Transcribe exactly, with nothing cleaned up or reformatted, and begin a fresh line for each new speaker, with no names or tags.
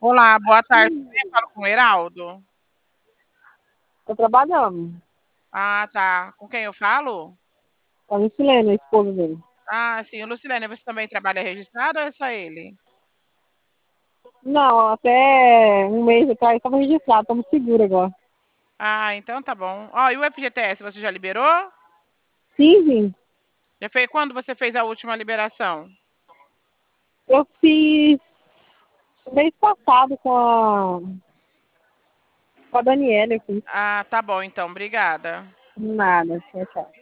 Olá, boa tarde. Eu falo com o Heraldo?
Tô trabalhando.
Ah, tá. Com quem eu falo?
Com a Lucilene, a esposa dele.
Ah, sim. Lucilene, você também trabalha registrado ou é só ele?
Não, até um mês atrás estava registrado, estamos seguros agora.
Ah, então tá bom. Ó, e o F G T S, você já liberou?
Sim, sim.
Já fez quando você fez a última liberação?
Eu fiz mês passado com a, com a Daniela aqui.
Ah, tá bom então. Obrigada.
Nada, tchau, tchau.